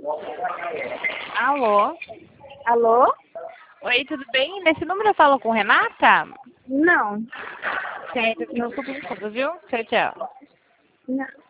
Alô? Alô? Oi, tudo bem? Nesse número eu falo com Renata? Não. Certo, eu tenho um viu? Tchau, tchau. Não.